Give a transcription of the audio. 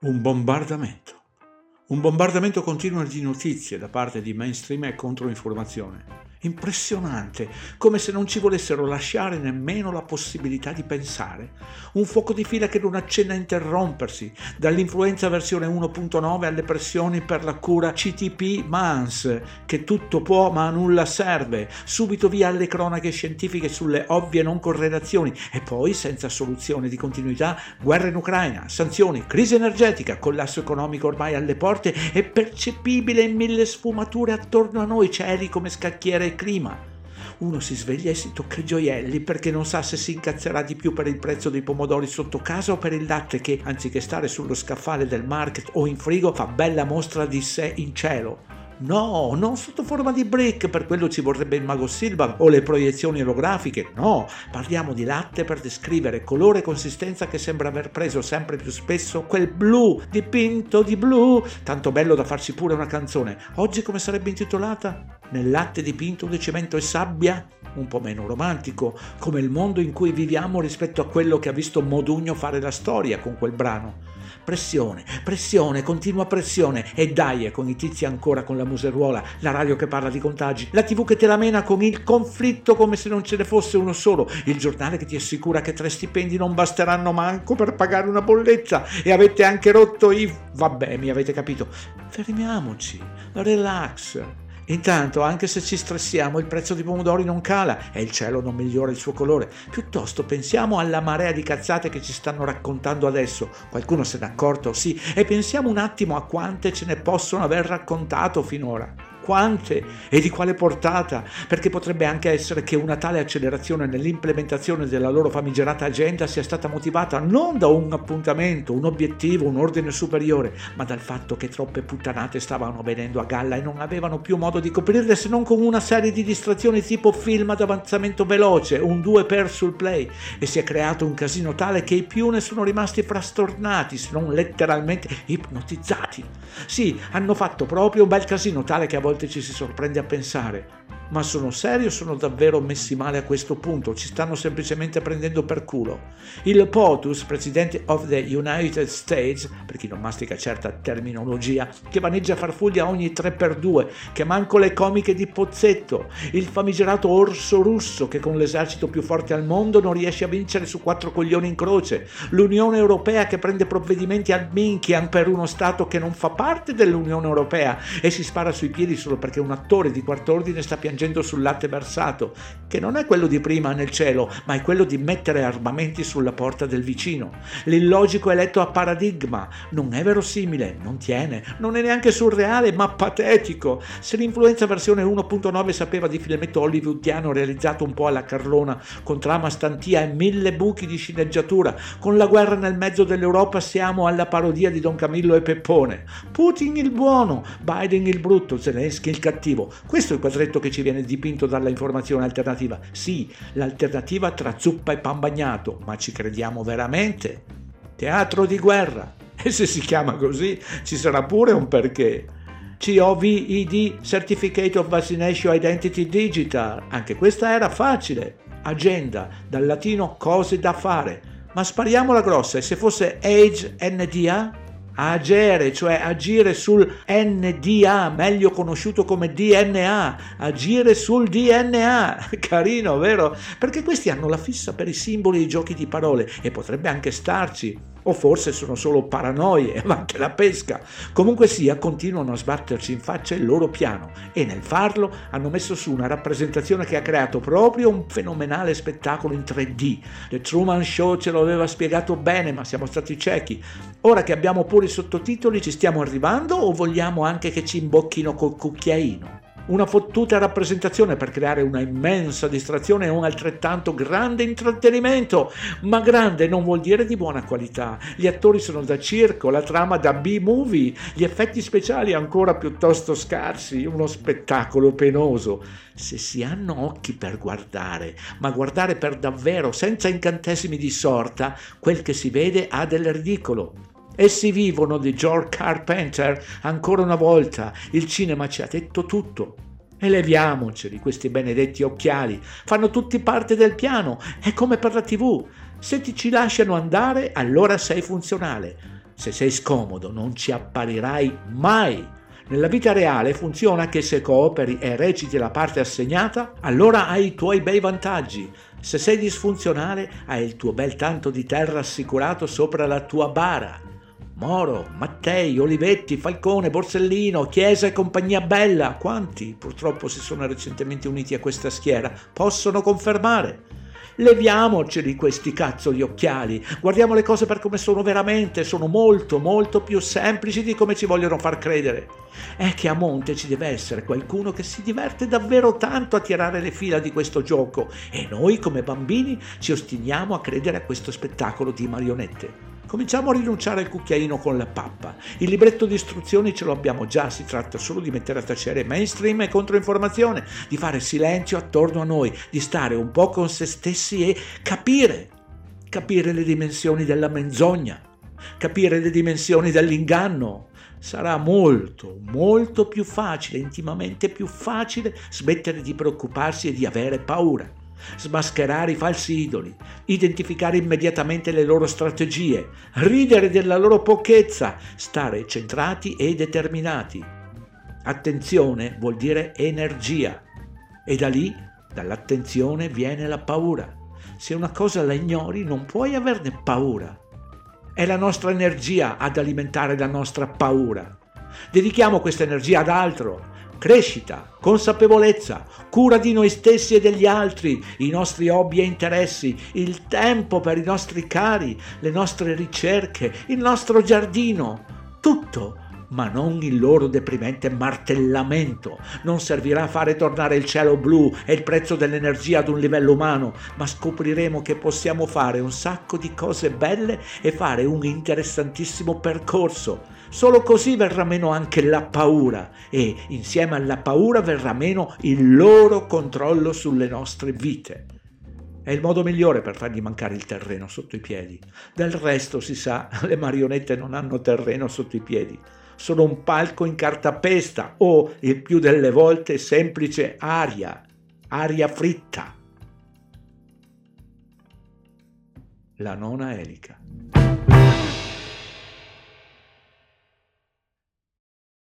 Un bombardamento. Un bombardamento continuo di notizie da parte di mainstream e controinformazione. Impressionante, come se non ci volessero lasciare nemmeno la possibilità di pensare. Un fuoco di fila che non accenna a interrompersi, dall'influenza versione 1.9 alle pressioni per la cura CTP-MANS, che tutto può ma a nulla serve, subito via alle cronache scientifiche sulle ovvie non correlazioni e poi, senza soluzione di continuità, guerra in Ucraina, sanzioni, crisi energetica, collasso economico ormai alle porte e percepibile in mille sfumature attorno a noi, cieli come scacchiere clima. Uno si sveglia e si tocca i gioielli perché non sa se si incazzerà di più per il prezzo dei pomodori sotto casa o per il latte che, anziché stare sullo scaffale del market o in frigo, fa bella mostra di sé in cielo. No, non sotto forma di brick, per quello ci vorrebbe il mago Silvan o le proiezioni olografiche, no, parliamo di latte per descrivere colore e consistenza che sembra aver preso sempre più spesso quel blu dipinto di blu, tanto bello da farci pure una canzone. Oggi come sarebbe intitolata? Nel latte dipinto di cemento e sabbia? Un po' meno romantico, come il mondo in cui viviamo rispetto a quello che ha visto Modugno fare la storia con quel brano. Pressione, continua pressione e dai, con i tizi ancora con la museruola, la radio che parla di contagi, la TV che te la mena con il conflitto come se non ce ne fosse uno solo, il giornale che ti assicura che 3 stipendi non basteranno manco per pagare una bolletta e avete anche rotto i... Vabbè, mi avete capito. Fermiamoci, relax. Intanto, anche se ci stressiamo, il prezzo dei pomodori non cala e il cielo non migliora il suo colore. Piuttosto pensiamo alla marea di cazzate che ci stanno raccontando adesso. Qualcuno se n'è accorto, sì, e pensiamo un attimo a quante ce ne possono aver raccontato finora. Quante e di quale portata? Perché potrebbe anche essere che una tale accelerazione nell'implementazione della loro famigerata agenda sia stata motivata non da un appuntamento, un obiettivo, un ordine superiore, ma dal fatto che troppe puttanate stavano venendo a galla e non avevano più modo di coprirle se non con una serie di distrazioni tipo film ad avanzamento veloce, un 2x sul play, e si è creato un casino tale che i più ne sono rimasti frastornati, se non letteralmente ipnotizzati. Sì, hanno fatto proprio un bel casino tale che a volte ci si sorprende a pensare: ma sono seri o sono davvero messi male a questo punto? Ci stanno semplicemente prendendo per culo? Il POTUS, Presidente of the United States, per chi non mastica certa terminologia, che vaneggia farfuglia ogni 3x2, che manco le comiche di Pozzetto, il famigerato orso russo che con l'esercito più forte al mondo non riesce a vincere su 4 coglioni in croce, l'Unione Europea che prende provvedimenti al minchian per uno Stato che non fa parte dell'Unione Europea e si spara sui piedi solo perché un attore di quarto ordine sta piangendo sul latte versato, che non è quello di prima nel cielo, ma è quello di mettere armamenti sulla porta del vicino. L'illogico eletto a paradigma non è verosimile, non tiene, non è neanche surreale, ma patetico. Se l'influenza versione 1.9 sapeva di filmetto hollywoodiano realizzato un po' alla Carlona, con trama stantia e 1000 buchi di sceneggiatura, con la guerra nel mezzo dell'Europa, siamo alla parodia di Don Camillo e Peppone. Putin il buono, Biden il brutto, Zelensky il cattivo. Questo è il quadretto che ci viene dipinto dalla informazione alternativa. Sì, l'alternativa tra zuppa e pan bagnato, ma ci crediamo veramente? Teatro di guerra. E se si chiama così, ci sarà pure un perché. COVID, Certificate of Vaccination Identity Digital. Anche questa era facile. Agenda, dal latino cose da fare. Ma spariamola grossa, e se fosse Age NDA? Agere, cioè agire sul NDA, meglio conosciuto come DNA, agire sul DNA, carino, vero? Perché questi hanno la fissa per i simboli e i giochi di parole e potrebbe anche starci. O forse sono solo paranoie, ma anche la pesca. Comunque sia, continuano a sbatterci in faccia il loro piano e nel farlo hanno messo su una rappresentazione che ha creato proprio un fenomenale spettacolo in 3D. The Truman Show ce lo aveva spiegato bene, ma siamo stati ciechi. Ora che abbiamo pure i sottotitoli, ci stiamo arrivando o vogliamo anche che ci imbocchino col cucchiaino? Una fottuta rappresentazione per creare una immensa distrazione e un altrettanto grande intrattenimento, ma grande non vuol dire di buona qualità. Gli attori sono da circo, la trama da B-movie, gli effetti speciali ancora piuttosto scarsi, uno spettacolo penoso. Se si hanno occhi per guardare, ma guardare per davvero, senza incantesimi di sorta, quel che si vede ha del ridicolo. Essi vivono di George Carpenter ancora una volta, il cinema ci ha detto tutto. E leviamoceli questi benedetti occhiali, fanno tutti parte del piano, è come per la TV. Se ti ci lasciano andare, allora sei funzionale. Se sei scomodo non ci apparirai mai. Nella vita reale funziona che se cooperi e reciti la parte assegnata, allora hai i tuoi bei vantaggi. Se sei disfunzionale, hai il tuo bel tanto di terra assicurato sopra la tua bara. Moro, Mattei, Olivetti, Falcone, Borsellino, Chiesa e compagnia bella, quanti purtroppo si sono recentemente uniti a questa schiera, possono confermare. Leviamoceli questi cazzo di occhiali, guardiamo le cose per come sono veramente, sono molto molto più semplici di come ci vogliono far credere. È che a monte ci deve essere qualcuno che si diverte davvero tanto a tirare le fila di questo gioco e noi come bambini ci ostiniamo a credere a questo spettacolo di marionette. Cominciamo a rinunciare al cucchiaino con la pappa. Il libretto di istruzioni ce lo abbiamo già, si tratta solo di mettere a tacere mainstream e controinformazione, di fare silenzio attorno a noi, di stare un po' con se stessi e capire le dimensioni della menzogna, capire le dimensioni dell'inganno. Sarà molto, molto più facile, intimamente più facile, smettere di preoccuparsi e di avere paura. Smascherare i falsi idoli, identificare immediatamente le loro strategie, ridere della loro pochezza, stare centrati e determinati. Attenzione vuol dire energia e da lì, dall'attenzione, viene la paura. Se una cosa la ignori non puoi averne paura. È la nostra energia ad alimentare la nostra paura. Dedichiamo questa energia ad altro. Crescita, consapevolezza, cura di noi stessi e degli altri, i nostri hobby e interessi, il tempo per i nostri cari, le nostre ricerche, il nostro giardino, tutto, ma non il loro deprimente martellamento. Non servirà a fare tornare il cielo blu e il prezzo dell'energia ad un livello umano, ma scopriremo che possiamo fare un sacco di cose belle e fare un interessantissimo percorso. Solo così verrà meno anche la paura e insieme alla paura verrà meno il loro controllo sulle nostre vite. È il modo migliore per fargli mancare il terreno sotto i piedi. Del resto, si sa, le marionette non hanno terreno sotto i piedi. Sono un palco in cartapesta o, il più delle volte, semplice aria fritta. La nona elica.